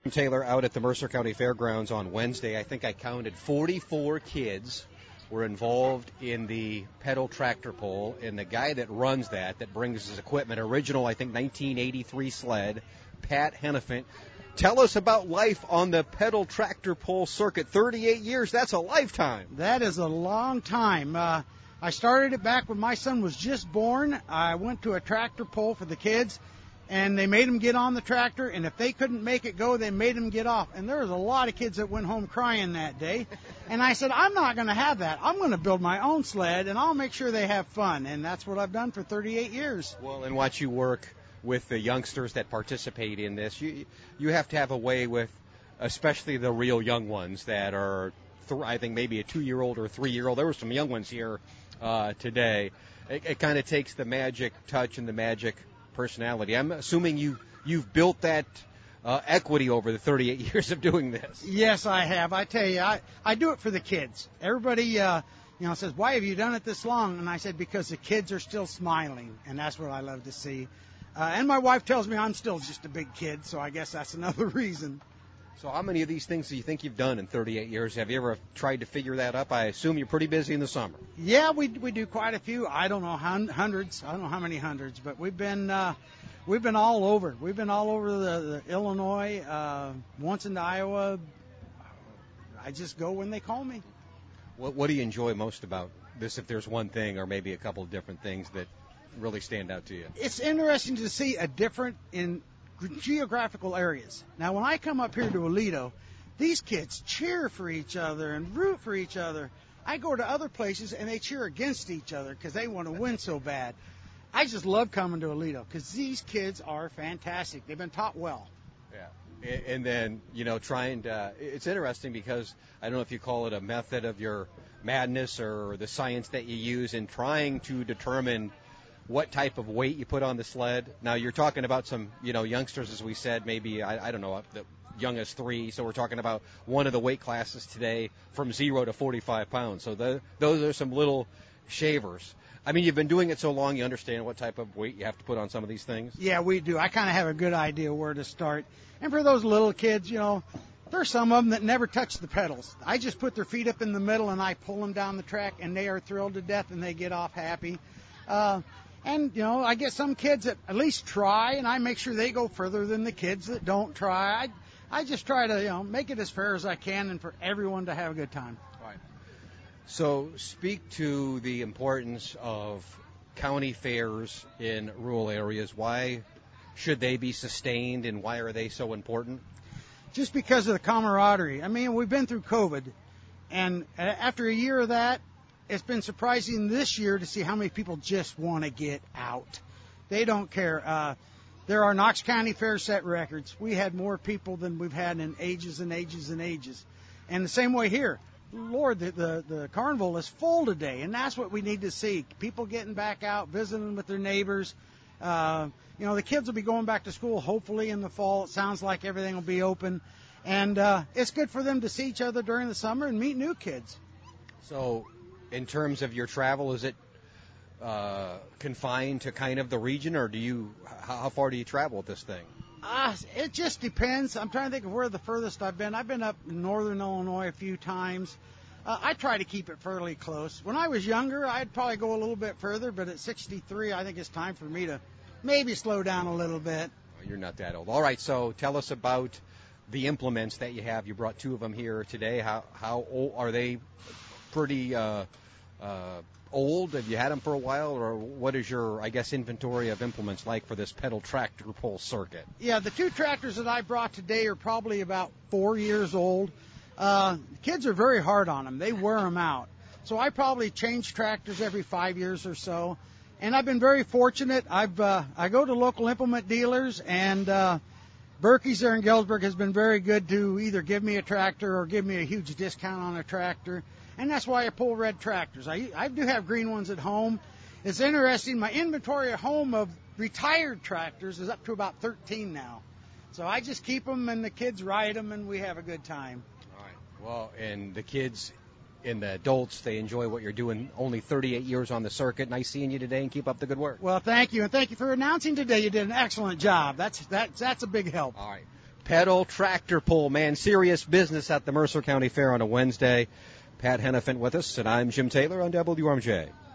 Taylor, out at the Mercer County Fairgrounds on Wednesday, I think I counted 44 kids were involved in the pedal tractor pull, and the guy that runs that brings his equipment, original, I think, 1983 sled, Pat Hennepin. Tell us about life on the pedal tractor pull circuit. 38 years, that's a lifetime. That is a long time. I started it back when my son was just born. I went to a tractor pull for the kids, and they made them get on the tractor, and if they couldn't make it go, they made them get off. And there was a lot of kids that went home crying that day. And I said, I'm not going to have that. I'm going to build my own sled, and I'll make sure they have fun. And that's what I've done for 38 years. Well, and watch you work with the youngsters that participate in this. You have to have a way with, especially the real young ones that are, I think, maybe a 2-year-old or a 3-year-old. There were some young ones here today. It kind of takes the magic touch and the magic personality. I'm assuming you've built that equity over the 38 years of doing this. Yes, I have. I tell you, I do it for the kids. Everybody, says, why have you done it this long? And I said, because the kids are still smiling, and that's what I love to see. And my wife tells me I'm still just a big kid, so I guess that's another reason. So how many of these things do you think you've done in 38 years? Have you ever tried to figure that up? I assume you're pretty busy in the summer. Yeah, we do quite a few. I don't know hundreds. I don't know how many hundreds, but we've been all over. We've been all over the Illinois, once into Iowa. I just go when they call me. What do you enjoy most about this, if there's one thing or maybe a couple of different things that really stand out to you? It's interesting to see a different in geographical areas. Now, when I come up here to Aledo, these kids cheer for each other and root for each other. I go to other places and they cheer against each other because they want to win so bad. I just love coming to Aledo because these kids are fantastic. They've been taught well. Yeah. And then, trying to, it's interesting because I don't know if you call it a method of your madness or the science that you use in trying to determine what type of weight you put on the sled. Now, you're talking about some, youngsters, as we said, maybe, I don't know, the young as 3. So we're talking about one of the weight classes today from 0 to 45 pounds. So those are some little shavers. I mean, you've been doing it so long, you understand what type of weight you have to put on some of these things? Yeah, we do. I kind of have a good idea where to start. And for those little kids, there's some of them that never touch the pedals. I just put their feet up in the middle and I pull them down the track, and they are thrilled to death and they get off happy. And, I get some kids that at least try, and I make sure they go further than the kids that don't try. I just try to, make it as fair as I can and for everyone to have a good time. Right. So speak to the importance of county fairs in rural areas. Why should they be sustained, and why are they so important? Just because of the camaraderie. I mean, we've been through COVID, and after a year of that, it's been surprising this year to see how many people just want to get out. They don't care. There are Knox County Fair set records. We had more people than we've had in ages and ages and ages. And the same way here. Lord, the carnival is full today, and that's what we need to see. People getting back out, visiting with their neighbors. The kids will be going back to school hopefully in the fall. It sounds like everything will be open. And it's good for them to see each other during the summer and meet new kids. So, in terms of your travel, is it confined to kind of the region, or how far do you travel with this thing? It just depends. I'm trying to think of where the furthest I've been. I've been up in northern Illinois a few times. I try to keep it fairly close. When I was younger, I'd probably go a little bit further, but at 63, I think it's time for me to maybe slow down a little bit. Well, you're not that old. All right, so tell us about the implements that you have. You brought 2 of them here today. How old are they? Pretty old? Have you had them for a while, or what is your, inventory of implements like for this pedal tractor pull circuit? Yeah, the 2 tractors that I brought today are probably about 4 years old. Kids are very hard on them. They wear them out. So I probably change tractors every 5 years or so. And I've been very fortunate. I go to local implement dealers, and Berkey's there in Galesburg has been very good to either give me a tractor or give me a huge discount on a tractor. And that's why I pull red tractors. I do have green ones at home. It's interesting. My inventory at home of retired tractors is up to about 13 now. So I just keep them, and the kids ride them, and we have a good time. All right. Well, and the kids and the adults, they enjoy what you're doing. Only 38 years on the circuit. Nice seeing you today, and keep up the good work. Well, thank you, and thank you for announcing today. You did an excellent job. That's a big help. All right. pedal tractor pull, man, serious business at the Mercer County Fair on a Wednesday. Pat Hennepin with us, and I'm Jim Taylor on WRMJ.